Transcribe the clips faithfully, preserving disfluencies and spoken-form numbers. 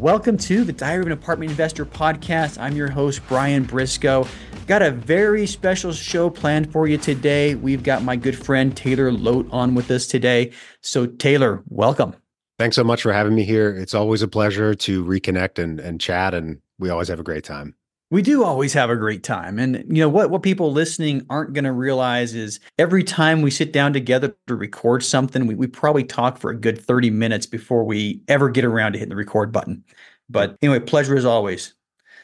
Welcome to the Diary of an Apartment Investor podcast. I'm your host, Brian Briscoe. Got a very special show planned for you today. We've got my good friend Taylor Loht on with us today. So Taylor, welcome. Thanks so much for having me here. It's always a pleasure to reconnect and, and chat, and we always have a great time. We do always have a great time. And you know what, what people listening aren't going to realize is every time we sit down together to record something, we, we probably talk for a good thirty minutes before we ever get around to hitting the record button. But anyway, pleasure as always.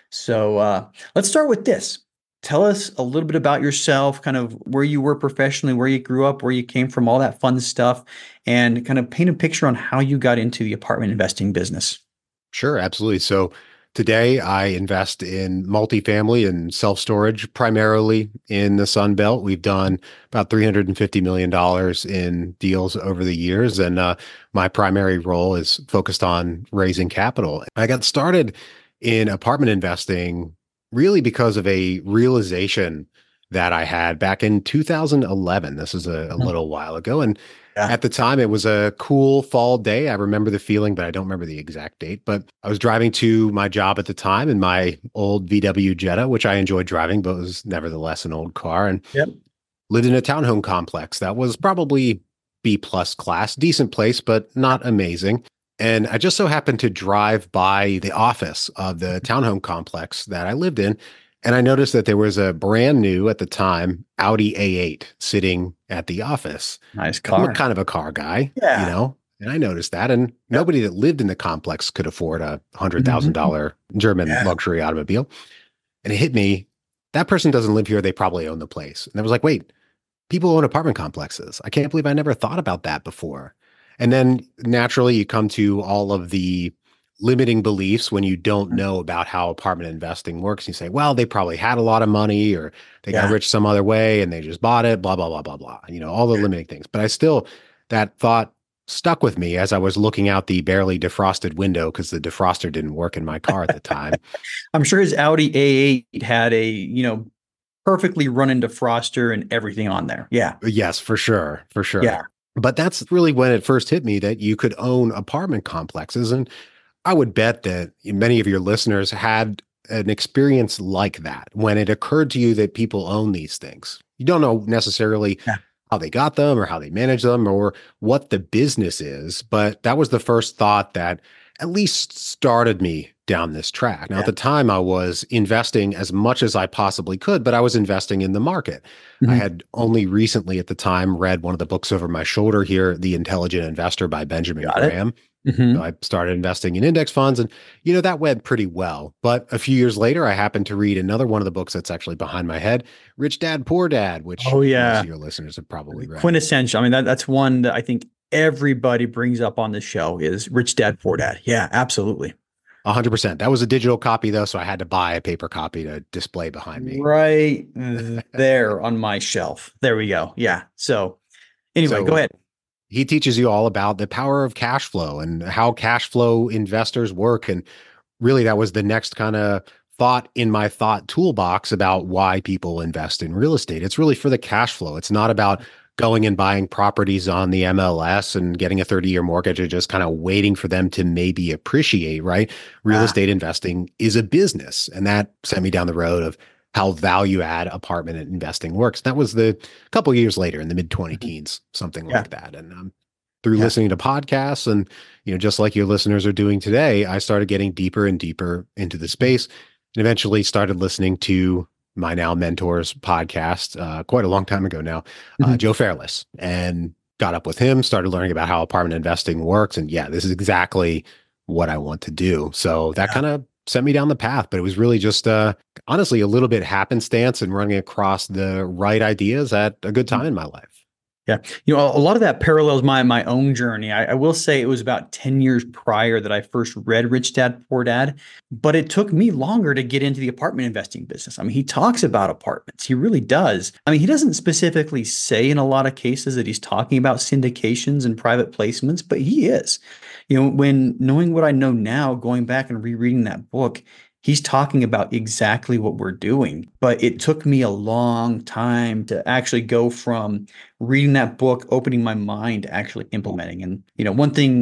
So uh, let's start with this. Tell us a little bit about yourself, kind of where you were professionally, where you grew up, where you came from, all that fun stuff, and kind of paint a picture on how you got into the apartment investing business. Sure, absolutely. So today, I invest in multifamily and self-storage, primarily in the Sun Belt. We've done about three hundred fifty million dollars in deals over the years, and uh, my primary role is focused on raising capital. I got started in apartment investing really because of a realization that I had back in two thousand eleven. This is a, a little while ago, and Yeah. At the time, it was a cool fall day. I remember the feeling, but I don't remember the exact date. But I was driving to my job at the time in my old V W Jetta, which I enjoyed driving, but was nevertheless an old car, and yep. lived in a townhome complex that was probably B plus class, decent place, but not amazing. And I just so happened to drive by the office of the townhome complex that I lived in. And I noticed that there was a brand new, at the time, Audi A eight sitting at the office. Nice car. I'm kind of a car guy, yeah. you know, and I noticed that. And yep. nobody that lived in the complex could afford a one hundred thousand dollars mm-hmm. German yeah. luxury automobile. And it hit me, that person doesn't live here. They probably own the place. And I was like, wait, people own apartment complexes. I can't believe I never thought about that before. And then naturally, you come to all of the limiting beliefs when you don't know about how apartment investing works. You say, well, they probably had a lot of money, or they yeah. got rich some other way and they just bought it, blah, blah, blah, blah, blah. You know, all the limiting things. But I still, that thought stuck with me as I was looking out the barely defrosted window because the defroster didn't work in my car at the time. I'm sure his Audi A eight had a, you know, perfectly running defroster and everything on there. Yeah. Yes, for sure. For sure. Yeah. But that's really when it first hit me that you could own apartment complexes. And I would bet that many of your listeners had an experience like that when it occurred to you that people own these things. You don't know necessarily yeah. how they got them or how they manage them or what the business is, but that was the first thought that at least started me down this track. Now, yeah. at the time, I was investing as much as I possibly could, but I was investing in the market. Mm-hmm. I had only recently at the time read one of the books over my shoulder here, The Intelligent Investor by Benjamin got Graham. Mm-hmm. So I started investing in index funds, and, you know, that went pretty well. But a few years later, I happened to read another one of the books that's actually behind my head, Rich Dad, Poor Dad, which oh, yeah. most of your listeners have probably read. Quintessential. I mean, that, that's one that I think everybody brings up on the show is Rich Dad, Poor Dad. Yeah, absolutely. A hundred percent. That was a digital copy though, so I had to buy a paper copy to display behind me. Right there on my shelf. There we go. Yeah. So anyway, so go ahead. He teaches you all about the power of cash flow and how cash flow investors work. And really that was the next kind of thought in my thought toolbox about why people invest in real estate. It's really for the cash flow. It's not about going and buying properties on the M L S and getting a thirty-year mortgage and just kind of waiting for them to maybe appreciate, right? Real ah. estate investing is a business. And that sent me down the road of how value add apartment investing works. That was the couple of years later in the mid twenty teens, something yeah. like that. And um, through yeah. listening to podcasts and, you know, just like your listeners are doing today, I started getting deeper and deeper into the space and eventually started listening to my now mentor's podcast, uh, quite a long time ago now, uh, mm-hmm. Joe Fairless, and got up with him, started learning about how apartment investing works. And yeah, this is exactly what I want to do. So that yeah. kind of sent me down the path, but it was really just, uh, honestly, a little bit happenstance and running across the right ideas at a good time mm-hmm. in my life. Yeah. You know, a lot of that parallels my my own journey. I, I will say it was about ten years prior that I first read Rich Dad, Poor Dad, but it took me longer to get into the apartment investing business. I mean, he talks about apartments. He really does. I mean, he doesn't specifically say in a lot of cases that he's talking about syndications and private placements, but he is. You know, when knowing what I know now, going back and rereading that book, he's talking about exactly what we're doing, but it took me a long time to actually go from reading that book, opening my mind to actually implementing. And, you know, one thing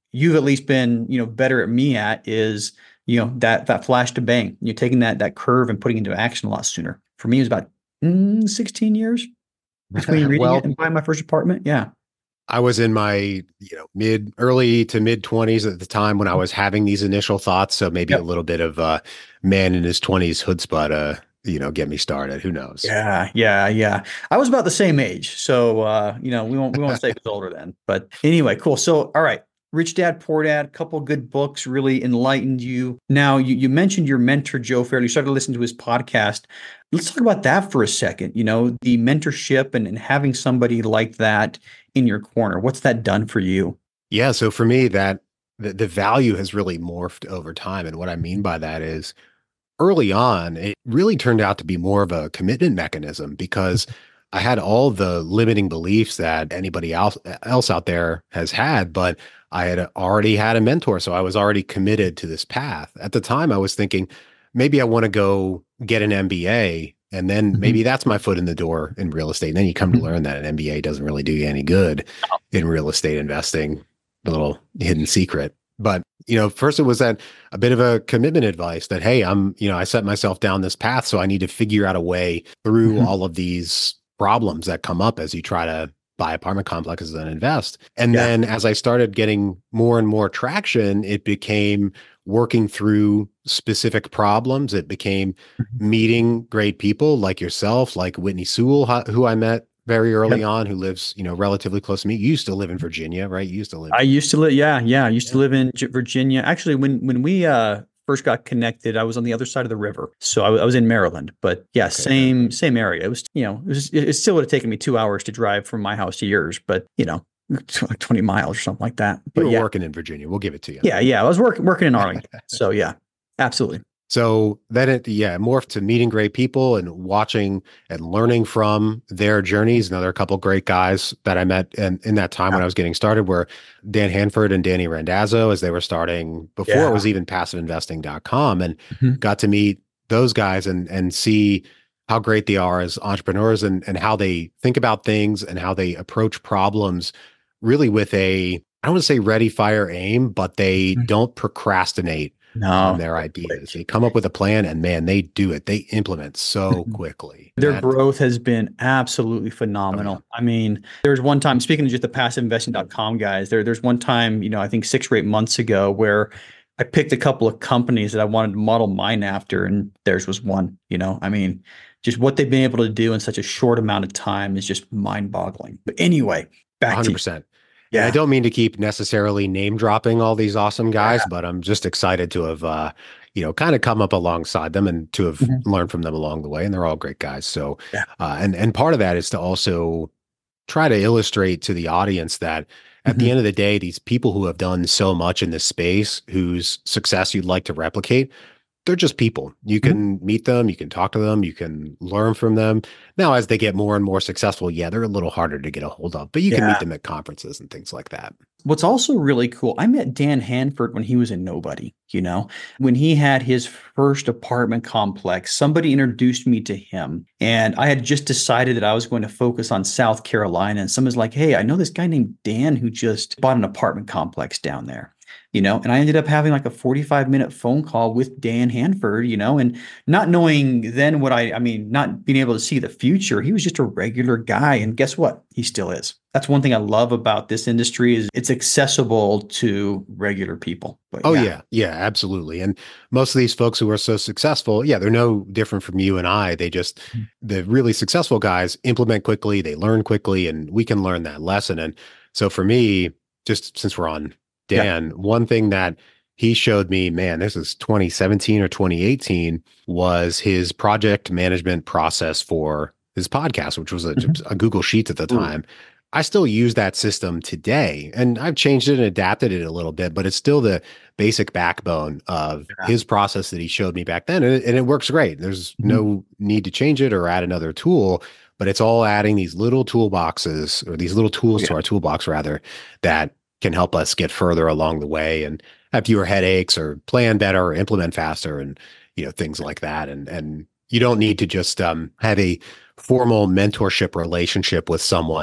you've at least been, you know, better at me at is, you know, that that flash to bang. You're taking that that curve and putting it into action a lot sooner. For me, it was about mm, sixteen years between reading it Well, and buying my first apartment. Yeah. I was in my, you know, mid early to mid twenties at the time when I was having these initial thoughts. So maybe a Yep. little bit of uh man in his twenties chutzpah to, you know, get me started. Who knows? Yeah, yeah, yeah. I was about the same age. So uh, you know, we won't we won't say who's older then. But anyway, cool. So all right. Rich Dad, Poor Dad, couple good books really enlightened you. Now you you mentioned your mentor, Joe Fairley. You started to listen to his podcast. Let's talk about that for a second. You know, the mentorship and, and having somebody like that in your corner. What's that done for you? Yeah. So for me, that the, the value has really morphed over time. And what I mean by that is early on, it really turned out to be more of a commitment mechanism because I had all the limiting beliefs that anybody else else out there has had, but I had already had a mentor, so I was already committed to this path. At the time, I was thinking maybe I want to go get an M B A, and then Mhm. maybe that's my foot in the door in real estate. And then you come to Mhm. learn that an M B A doesn't really do you any good in real estate investing, a little hidden secret. But, you know, first it was that a bit of a commitment advice that, hey, I'm, you know, I set myself down this path, so I need to figure out a way through Mhm. all of these problems that come up as you try to buy apartment complexes and invest. And Yeah. then as I started getting more and more traction, it became working through specific problems. It became Mhm. meeting great people like yourself, like Whitney Sewell, ho- who I met very early Yep. on, who lives, you know, relatively close to me. You used to live in Virginia, right? You used to live. I used to live, yeah, yeah. I used to Yeah. live in Gi- Virginia. Actually, when when we uh first got connected, I was on the other side of the river, so I, w- I was in Maryland. But yeah, Okay, good. same same area. It was, you know, it was it still would have taken me two hours to drive from my house to yours, but you know, like twenty miles or something like that. You But were yeah, working in Virginia. We'll give it to you. yeah, yeah. I was working working in Arlington, so yeah, absolutely. So then it, yeah, morphed to meeting great people and watching and learning from their journeys. And there are a couple of great guys that I met in, in that time Yeah, when I was getting started were Dan Hanford and Danny Randazzo as they were starting before it yeah. was even passive investing dot com, and Mhm. got to meet those guys and and see how great they are as entrepreneurs and and how they think about things and how they approach problems really with a, I don't want to say ready, fire, aim, but they Mhm. don't procrastinate on No, their they're ideas. quick. They come up with a plan and man, they do it. They implement so Mhm. quickly. Their That, growth has been absolutely oh yeah. phenomenal. I mean, there's one time, speaking of just the passive investing dot com guys, there, there's one time, you know, I think six or eight months ago where I picked a couple of companies that I wanted to model mine after, and theirs was one, you know. I mean, just what they've been able to do in such a short amount of time is just mind-boggling. But anyway, back to you. one hundred percent. And I Yeah. don't mean to keep necessarily name dropping all these awesome guys, Yeah. but I'm just excited to have, uh, you know, kind of come up alongside them and to have Mhm. learned from them along the way. And they're all great guys. So, Yeah. uh, and and part of that is to also try to illustrate to the audience that at the Mhm. end of the day, these people who have done so much in this space, whose success you'd like to replicate, they're just people. You Mhm. can meet them, you can talk to them, you can learn from them. Now, as they get more and more successful, yeah, they're a little harder to get a hold of, but you can meet Yeah. them at conferences and things like that. What's also really cool, I met Dan Hanford when he was a nobody, you know, when he had his first apartment complex, somebody introduced me to him. And I had just decided that I was going to focus on South Carolina. And someone's like, hey, I know this guy named Dan who just bought an apartment complex down there, you know, and I ended up having like a forty-five minute phone call with Dan Hanford, you know, and not knowing then what I, I mean, not being able to see the future, he was just a regular guy. And guess what? He still is. That's one thing I love about this industry is it's accessible to regular people. But Oh yeah. yeah, yeah, absolutely. And most of these folks who are so successful, yeah, they're no different from you and I. They just the really successful guys implement quickly, they learn quickly, and we can learn that lesson. And so for me, just since we're on Yeah. Dan, one thing that he showed me, man, this is twenty seventeen or twenty eighteen, was his project management process for his podcast, which was a, Mhm. a Google Sheets at the Ooh, time. I still use that system today, and I've changed it and adapted it a little bit, but it's still the basic backbone of yeah. his process that he showed me back then. And it, and it works great. There's Mhm. no need to change it or add another tool, but it's all adding these little toolboxes or these little Oh, tools yeah. to our toolbox rather that can help us get further along the way and have fewer headaches or plan better or implement faster and, you know, things like that. And, and you don't need to just um, have a formal mentorship relationship with someone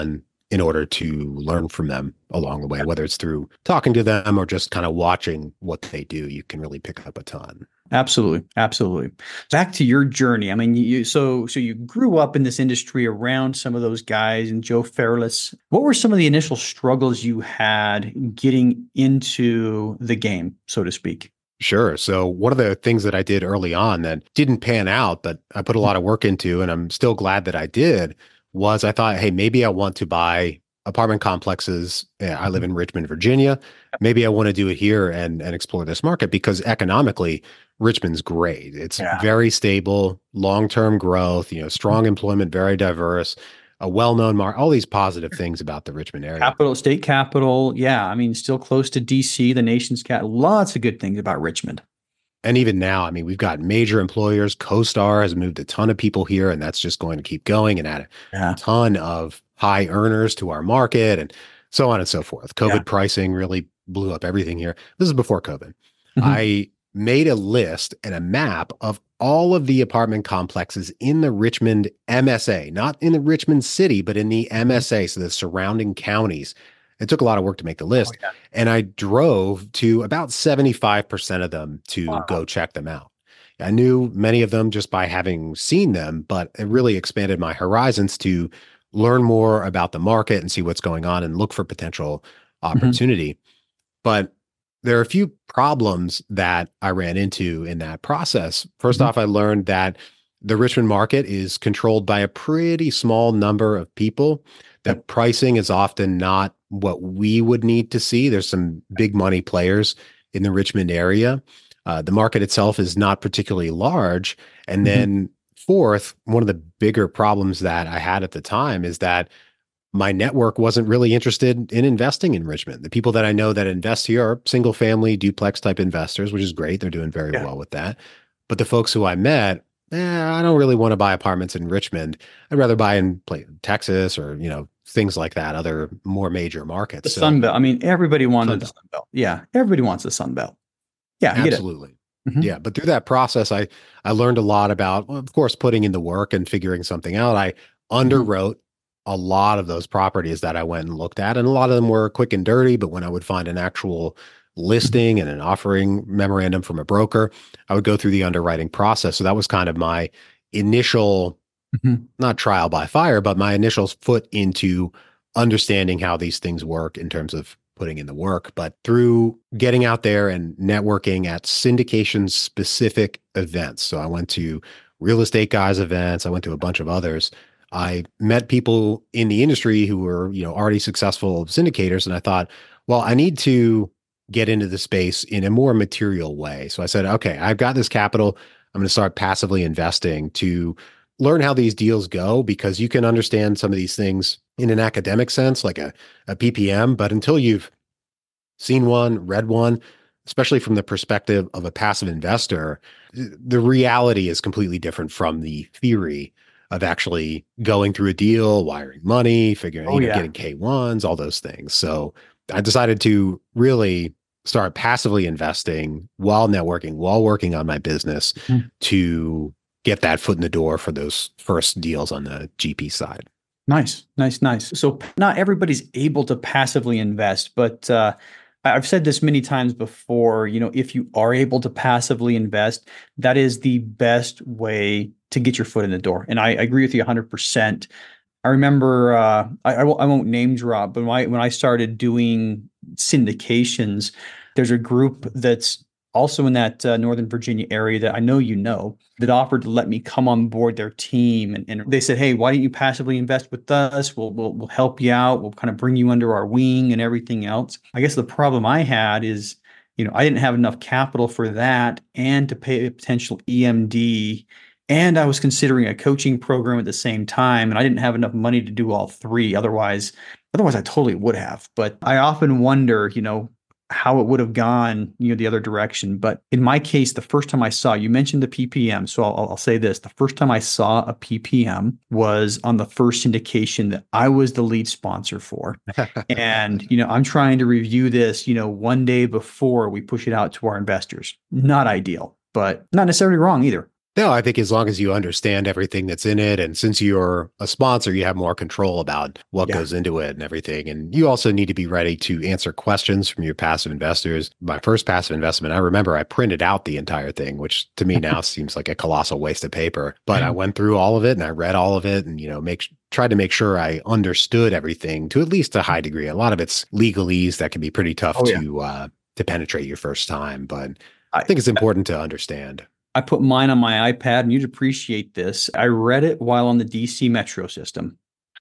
in order to learn from them along the way, whether it's through talking to them or just kind of watching what they do. You can really pick up a ton. Absolutely, absolutely. Back to your journey. I mean, you so so you grew up in this industry around some of those guys and Joe Fairless. What were some of the initial struggles you had getting into the game, so to speak? Sure. So one of the things that I did early on that didn't pan out, but I put a lot of work into, and I'm still glad that I did, was I thought, hey, maybe I want to buy apartment complexes. I live in Richmond, Virginia. Maybe I want to do it here and, and explore this market because economically, Richmond's great. It's Yeah. very stable, long-term growth, you know, strong employment, very diverse, a well-known market, all these positive things about the Richmond area. Capital, state capital. Yeah. I mean, still close to D C, the nation's cat. Lots of good things about Richmond. And even now, I mean, we've got major employers. CoStar has moved a ton of people here, and that's just going to keep going and add Yeah. a ton of high earners to our market and so on and so forth. COVID Yeah. pricing really blew up everything here. This is before COVID. Mhm. I made a list and a map of all of the apartment complexes in the Richmond M S A, not in the Richmond city, but in the M S A, so the surrounding counties. It took a lot of work to make the list. Oh, yeah. And I drove to about seventy-five percent of them to Wow. go check them out. I knew many of them just by having seen them, but it really expanded my horizons to learn more about the market and see what's going on and look for potential opportunity. But there are a few problems that I ran into in that process. First Mhm. off, I learned that the Richmond market is controlled by a pretty small number of people. That pricing is often not what we would need to see. There's some big money players in the Richmond area. Uh, the market itself is not particularly large. And Mhm. then fourth, one of the bigger problems that I had at the time is that my network wasn't really interested in investing in Richmond. The people that I know that invest here are single family duplex type investors, which is great. They're doing very Yeah. well with that. But the folks who I met, eh, I don't really want to buy apartments in Richmond. I'd rather buy in play, Texas or, you know, things like that, other more major markets. The So, Sun Belt. I mean, everybody wanted Sun the Belt. Sun Belt. Yeah. Everybody wants the Sun Belt. Yeah. I get it. Absolutely. Mhm. Yeah. But through that process, I, I learned a lot about, well, of course, putting in the work and figuring something out. I underwrote a lot of those properties that I went and looked at. And a lot of them were quick and dirty, but when I would find an actual listing and an offering memorandum from a broker, I would go through the underwriting process. So that was kind of my initial, Mhm. not trial by fire, but my initial foot into understanding how these things work in terms of putting in the work. But through getting out there and networking at syndication specific events. So I went to Real Estate Guys events. I went to a bunch of others. I met people in the industry who were, you know, already successful syndicators. And I thought, well, I need to get into the space in a more material way. So I said, okay, I've got this capital. I'm going to start passively investing to learn how these deals go, because you can understand some of these things in an academic sense, like a, a P P M, but until you've seen one, read one, especially from the perspective of a passive investor, the reality is completely different from the theory of actually going through a deal, wiring money, figuring, Oh, you know, yeah. getting K ones, all those things. So I decided to really start passively investing while networking, while working on my business Mhm. to get that foot in the door for those first deals on the G P side. Nice, nice, nice. So not everybody's able to passively invest, but uh, I- I've said this many times before. You know, if you are able to passively invest, that is the best way to get your foot in the door. And I, I agree with you one hundred percent. I remember uh, I, I won't I won't name drop, but when I when I started doing syndications, there's a group that's also in that uh, Northern Virginia area that I know you know that offered to let me come on board their team, and, and they said, "Hey, why don't you passively invest with us? We'll we'll we'll help you out. We'll kind of bring you under our wing and everything else." I guess the problem I had is, you know, I didn't have enough capital for that and to pay a potential E M D. And I was considering a coaching program at the same time, and I didn't have enough money to do all three. Otherwise, otherwise I totally would have. But I often wonder, you know, how it would have gone, you know, the other direction. But in my case, the first time I saw, you mentioned the P P M. So I'll, I'll say this, the first time I saw a P P M was on the first syndication that I was the lead sponsor for. And, you know, I'm trying to review this, you know, one day before we push it out to our investors. Not ideal, but not necessarily wrong either. No, I think as long as you understand everything that's in it, and since you're a sponsor, you have more control about what Yeah. goes into it and everything. And you also need to be ready to answer questions from your passive investors. My first passive investment, I remember I printed out the entire thing, which to me now seems like a colossal waste of paper. But I went through all of it and I read all of it, and you know, make tried to make sure I understood everything to at least a high degree. A lot of it's legalese that can be pretty tough Oh yeah. to uh, to penetrate your first time, but I I think it's important to understand. I put mine on my iPad, and you'd appreciate this. I read it while on the D C Metro system,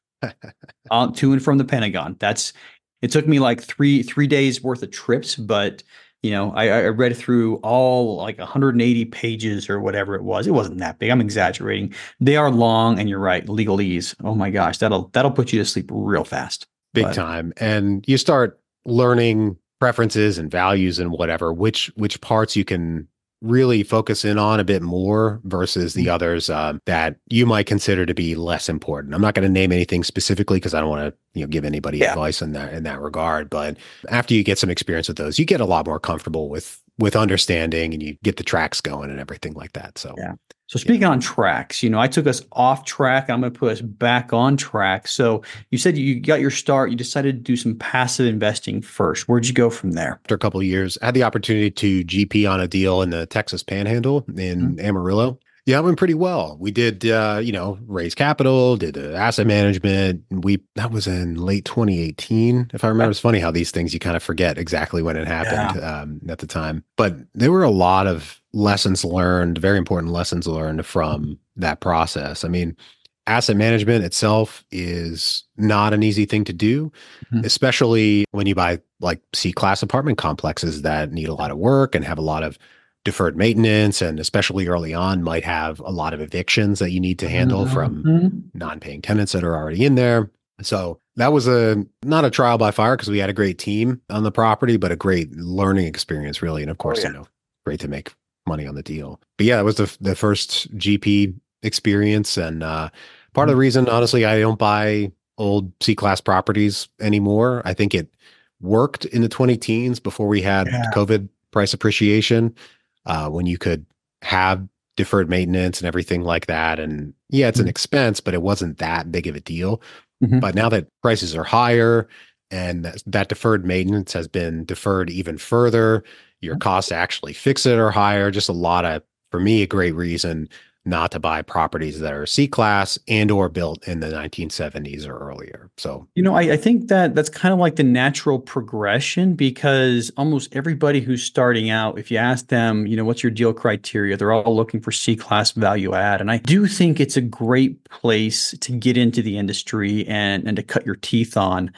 uh, to and from the Pentagon. That's it took me like three three days worth of trips, but you know, I, I read through all like one hundred eighty pages or whatever it was. It wasn't that big. I'm exaggerating. They are long, and you're right, legalese. Oh my gosh, that'll that'll put you to sleep real fast. Big But time. And you start learning preferences and values and whatever, which which parts you can really focus in on a bit more versus the others um, that you might consider to be less important. I'm not going to name anything specifically because I don't want to, you know, give anybody yeah, advice in that in that regard. But after you get some experience with those, you get a lot more comfortable with with understanding, and you get the tracks going and everything like that. So yeah. So yeah. speaking on tracks, you know, I took us off track. I'm going to put us back on track. So you said you got your start. You decided to do some passive investing first. Where'd you go from there? After a couple of years, I had the opportunity to G P on a deal in the Texas Panhandle in Amarillo. Yeah, it went pretty well. We did, uh, you know, raise capital, did uh, asset management. We that was in late twenty eighteen, if I remember. It's funny how these things you kind of forget exactly when it happened Yeah. um, at the time. But there were a lot of lessons learned, very important lessons learned from that process. I mean, asset management itself is not an easy thing to do, Mhm. especially when you buy like C-class apartment complexes that need a lot of work and have a lot of deferred maintenance, and especially early on might have a lot of evictions that you need to handle from Mhm. non-paying tenants that are already in there. So that was a not a trial by fire because we had a great team on the property, but a great learning experience, really. And of Oh course, yeah. you know, great to make money on the deal. But yeah, it was the the first G P experience, and uh, part of the reason, honestly, I don't buy old C-class properties anymore. I think it worked in the twenty teens before we had Yeah. COVID price appreciation, uh, when you could have deferred maintenance and everything like that. And yeah, it's an Mhm. expense, but it wasn't that big of a deal. Mhm. But now that prices are higher and that, that deferred maintenance has been deferred even further, your costs to actually fix it are higher. Just a lot of, for me, a great reason not to buy properties that are C-class and or built in the nineteen seventies or earlier. So You know, I, I think that that's kind of like the natural progression, because almost everybody who's starting out, if you ask them, you know, what's your deal criteria, they're all looking for C-class value add. And I do think it's a great place to get into the industry and and to cut your teeth on.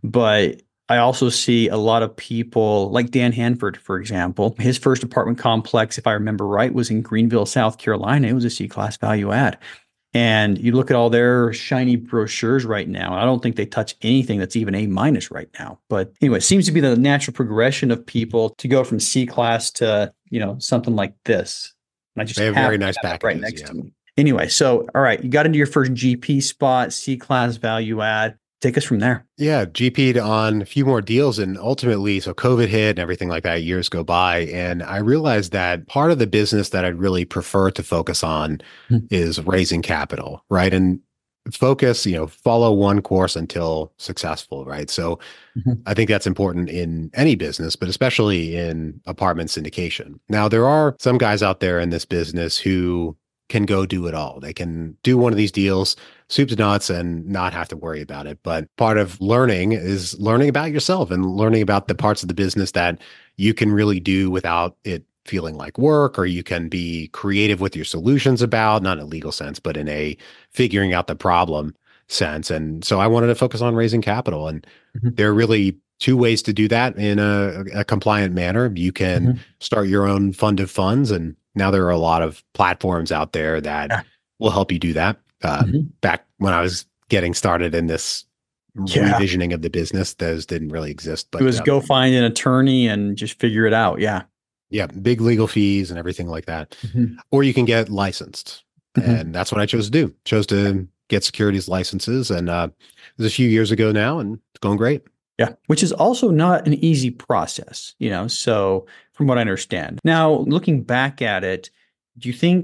But I also see a lot of people like Dan Hanford, for example. His first apartment complex, if I remember right, was in Greenville, South Carolina. It was a C-class value add. And you look at all their shiny brochures right now, and I don't think they touch anything that's even A minus right now. But anyway, it seems to be the natural progression of people to go from C class to, you know, something like this. And I just they have very happen to nice have that right packages. next Yeah. to me. Anyway, so all right, you got into your first G P spot, C class value add. Take us from there. Yeah, G P'd on a few more deals, and ultimately, so COVID hit and everything like that, years go by. And I realized that part of the business that I'd really prefer to focus on Mhm. is raising capital, right? And focus, you know, follow one course until successful, right? So Mhm. I think that's important in any business, but especially in apartment syndication. Now, there are some guys out there in this business who can go do it all. They can do one of these deals, soup to nuts, and not have to worry about it. But part of learning is learning about yourself and learning about the parts of the business that you can really do without it feeling like work, or you can be creative with your solutions about, not in a legal sense, but in a figuring out the problem sense. And so I wanted to focus on raising capital. And Mhm. there are really two ways to do that in a, a compliant manner. You can Mhm. start your own fund of funds, and now there are a lot of platforms out there that Yeah. will help you do that. Um, Mhm. back when I was getting started in this Yeah. revisioning of the business, those didn't really exist. It But was um, go find an attorney and just figure it out. Yeah. yeah, big legal fees and everything like that. Mhm. Or you can get licensed, Mhm. and that's what I chose to do. Chose to get securities licenses, and uh, it was a few years ago now, and it's going great. Yeah, which is also not an easy process, you know. So, from what I understand. Now, looking back at it, do you think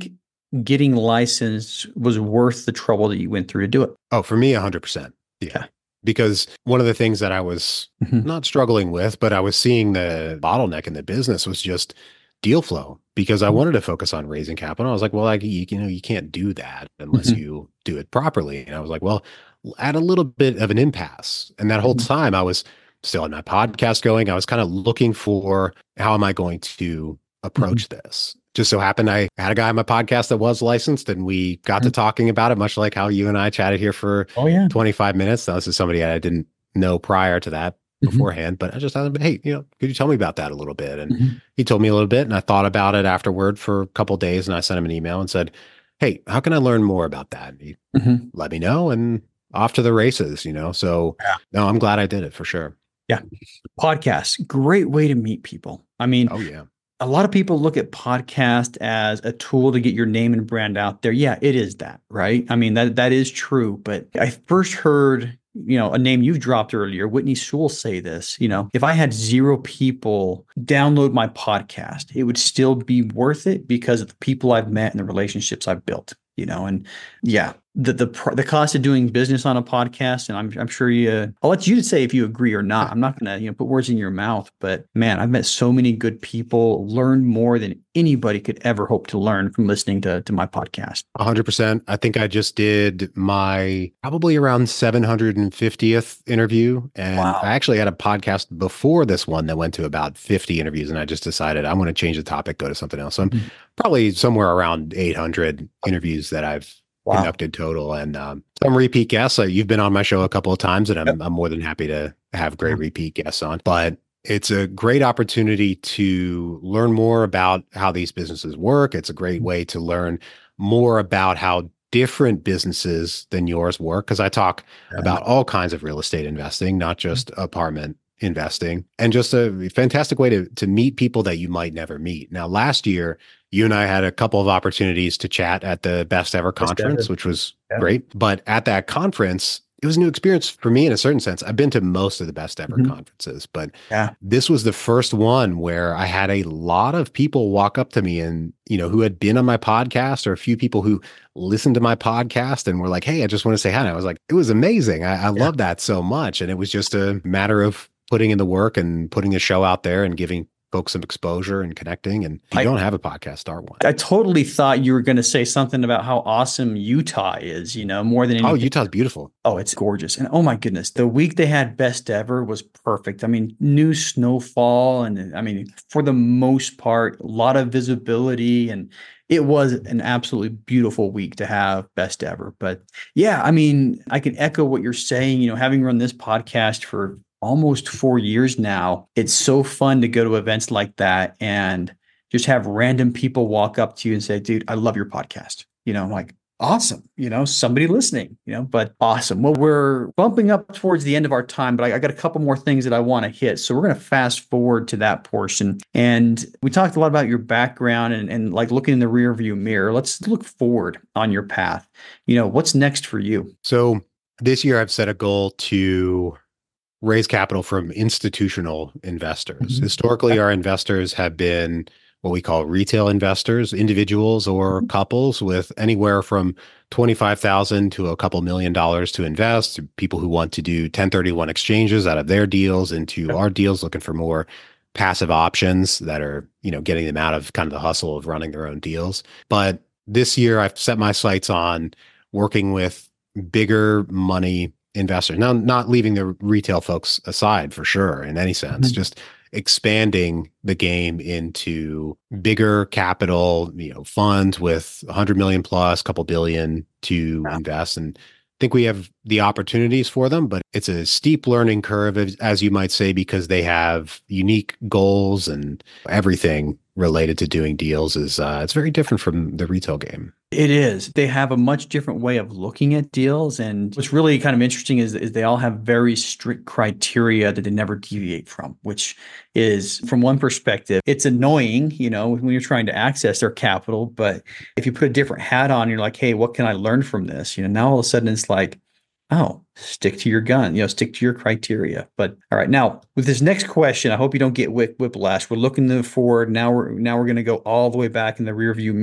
getting licensed was worth the trouble that you went through to do it? Oh, for me, one hundred percent. Yeah. Okay. Because one of the things that I was Mhm. not struggling with, but I was seeing the bottleneck in the business was just deal flow, because I wanted to focus on raising capital. I was like, well, like, you, you know, you can't do that unless Mhm. you do it properly. And I was like, well, at a little bit of an impasse. And that whole Mhm. time I was still had my podcast going. I was kind of looking for, how am I going to Mhm. approach this? Just so happened I had a guy on my podcast that was licensed, and we got to Mhm. talking about it, much like how you and I chatted here for Oh yeah. twenty-five minutes. Now, this is somebody I didn't know prior to that Mhm. beforehand, but I just thought, hey, you know, could you tell me about that a little bit? And Mhm. he told me a little bit, and I thought about it afterward for a couple of days, and I sent him an email and said, hey, how can I learn more about that? And he Mhm. let me know, and off to the races, you know? So Yeah. no, I'm glad I did it for sure. Yeah. Podcasts, great way to meet people. I mean, Oh yeah. a lot of people look at podcast as a tool to get your name and brand out there. Yeah, it is that, right? I mean, that that is true. But I first heard, you know, a name you've dropped earlier, Whitney Sewell, say this. You know, if I had zero people download my podcast, it would still be worth it because of the people I've met and the relationships I've built. You know, and yeah, the the pr- the cost of doing business on a podcast, and I'm I'm sure you. I'll let you say if you agree or not. I'm not gonna you know put words in your mouth, but man, I've met so many good people, learned more than anybody could ever hope to learn from listening to to my podcast. one hundred percent. I think I just did my probably around seven hundred fiftieth interview. And I Wow. actually had a podcast before this one that went to about fifty interviews. And I just decided I'm going to change the topic, go to something else. So I'm Mhm. probably somewhere around eight hundred interviews that I've Wow. conducted total. And um, some repeat guests. Uh, you've been on my show a couple of times, and Yep. I'm, I'm more than happy to have great Yeah. repeat guests on. But it's a great opportunity to learn more about how these businesses work. It's a great way to learn more about how different businesses than yours work. Because I talk about all kinds of real estate investing, not just apartment investing, and just a fantastic way to, to meet people that you might never meet. Now, last year, you and I had a couple of opportunities to chat at the Best Ever Best conference, ever. which was Yeah. great. But at that conference, it was a new experience for me in a certain sense. I've been to most of the Best Ever Mhm. conferences, but Yeah. this was the first one where I had a lot of people walk up to me and, you know, who had been on my podcast, or a few people who listened to my podcast and were like, hey, I just want to say hi. And I was like, it was amazing. I, I Yeah. love that so much. And it was just a matter of putting in the work and putting the show out there and giving folks some exposure and connecting. And if you I, don't have a podcast, start one. I totally thought you were going to say something about how awesome Utah is, you know, more than Oh, anything. Utah's beautiful. Oh, it's gorgeous. And oh my goodness, the week they had Best Ever was perfect. I mean, new snowfall. And I mean, for the most part, a lot of visibility. And it was an absolutely beautiful week to have Best Ever. But yeah, I mean, I can echo what you're saying. You know, having run this podcast for almost four years now, it's so fun to go to events like that and just have random people walk up to you and say, dude, I love your podcast. You know, I'm like, awesome. You know, somebody listening, you know, but awesome. Well, we're bumping up towards the end of our time, but I, I got a couple more things that I want to hit. So we're going to fast forward to that portion. And we talked a lot about your background and, and like looking in the rear view mirror. Let's look forward on your path. You know, what's next for you? So this year I've set a goal to raise capital from institutional investors. Mhm. Historically, our investors have been what we call retail investors, individuals or couples with anywhere from twenty-five thousand to a couple million dollars to invest, people who want to do ten thirty-one exchanges out of their deals into our deals, looking for more passive options that are, you know, getting them out of kind of the hustle of running their own deals. But this year I've set my sights on working with bigger money investors. Now, not leaving the retail folks aside for sure in any sense, Mhm. just expanding the game into bigger capital, you know, funds with one hundred million plus, couple billion to Yeah. invest. And I think we have the opportunities for them, but it's a steep learning curve, as, as you might say, because they have unique goals, and everything related to doing deals is uh, it's very different from the retail game. It is. They have a much different way of looking at deals. And what's really kind of interesting is, is they all have very strict criteria that they never deviate from, which is, from one perspective, it's annoying, you know, when you're trying to access their capital. But if you put a different hat on, you're like, hey, what can I learn from this? You know, now all of a sudden it's like, oh, stick to your gun, you know, stick to your criteria. But all right, now with this next question, I hope you don't get whip, whiplash. We're looking forward. Now we're now we're going to go all the way back in the rearview mirror.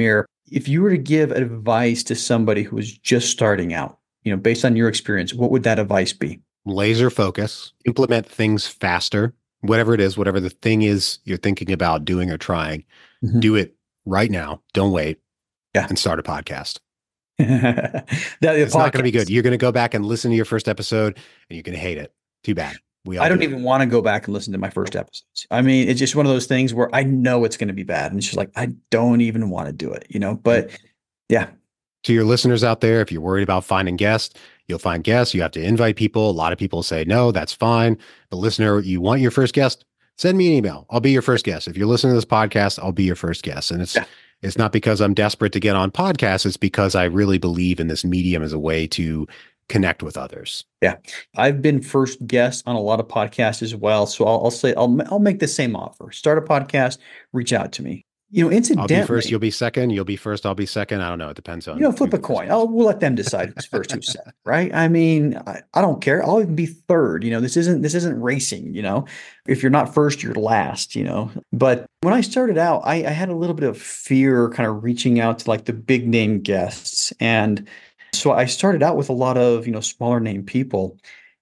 if you were to give advice to somebody who was just starting out, you know, based on your experience, what would that advice be? Laser focus, implement things faster, whatever it is, whatever the thing is you're thinking about doing or trying, Mm-hmm. do it right now. Don't wait. Yeah. And start a podcast. that, it's podcast. not going to be good. You're going to go back and listen to your first episode and you're going to hate it. Too bad. We all I don't do even want to go back and listen to my first episodes. I mean, it's just one of those things where I know it's going to be bad. And it's just like, I don't even want to do it, you know, but yeah. To your listeners out there, if you're worried about finding guests, you'll find guests. You have to invite people. A lot of people say, no, that's fine. But listener, you want your first guest? Send me an email. I'll be your first guest. If you're listening to this podcast, I'll be your first guest. And it's, yeah. it's not because I'm desperate to get on podcasts. It's because I really believe in this medium as a way to connect with others. Yeah. I've been first guest on a lot of podcasts as well. So I'll, I'll say, I'll, I'll make the same offer. Start a podcast, reach out to me. You know, incidentally, I'll be first, you'll be second, you'll be first, I'll be second. I don't know. It depends on, you know, flip a coin. I'll, we'll let them decide who's first, who's second, right? I mean, I, I don't care. I'll even be third. You know, this isn't, this isn't racing, you know, if you're not first, you're last, you know. But when I started out, I, I had a little bit of fear kind of reaching out to like the big name guests. And so I started out with a lot of, you know, smaller name people.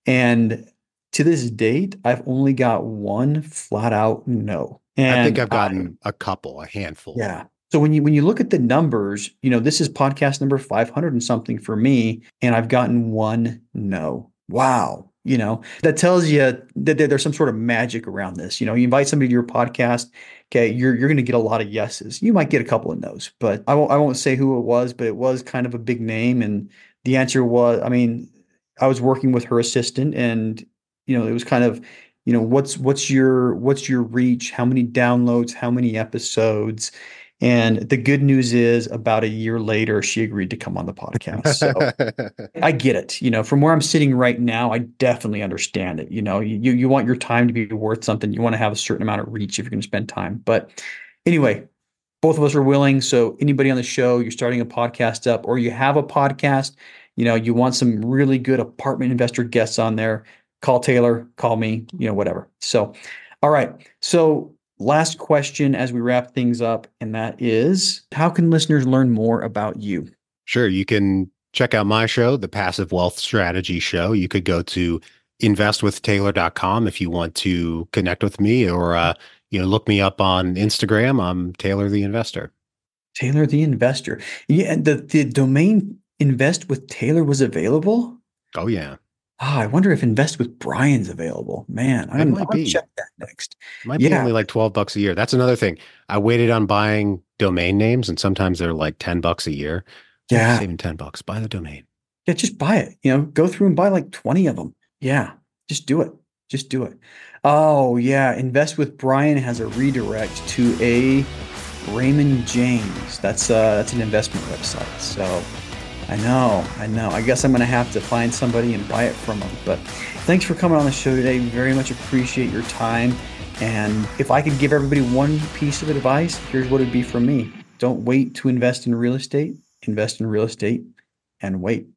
And to this date, I've only got one flat out no. And I think I've gotten I, a couple, a handful. Yeah. So when you when you look at the numbers, you know, this is podcast number five hundred and something for me, and I've gotten one no. Wow. You know, that tells you that there's some sort of magic around this. You know, you invite somebody to your podcast, okay, you're you're going to get a lot of yeses. You might get a couple of no's, but I won't I won't say who it was, but it was kind of a big name, and the answer was, I mean, I was working with her assistant, and you know, it was kind of, you know, what's what's your what's your reach? How many downloads? How many episodes? And the good news is, about a year later, she agreed to come on the podcast. So I get it. You know, from where I'm sitting right now, I definitely understand it. You know, you you want your time to be worth something. You want to have a certain amount of reach if you're going to spend time. But anyway, both of us are willing. So anybody on the show, you're starting a podcast up, or you have a podcast, you know, you want some really good apartment investor guests on there, call Taylor, call me, you know, whatever. So, all right. So last question as we wrap things up, and that is, how can listeners learn more about you? Sure. You can check out my show, the Passive Wealth Strategy Show. You could go to invest with taylor dot com if you want to connect with me, or, uh, you know, look me up on Instagram. I'm Taylor the Investor. Taylor the Investor. Yeah. The, the domain Invest with Taylor was available. Oh, yeah. Ah, I wonder if Invest with Brian's available. Man, I'm going to check that next. Might yeah. be only like twelve bucks a year. That's another thing. I waited on buying domain names, and sometimes they're like ten bucks a year. Yeah. Saving ten bucks. Buy the domain. Yeah, just buy it. You know, go through and buy like twenty of them. Yeah, just do it. Just do it. Oh, yeah. Invest with Brian has a redirect to a Raymond James. That's uh, that's an investment website. So I know, I know. I guess I'm going to have to find somebody and buy it from them. But thanks for coming on the show today. Very much appreciate your time. And if I could give everybody one piece of advice, here's what it'd be from me. Don't wait to invest in real estate. Invest in real estate and wait.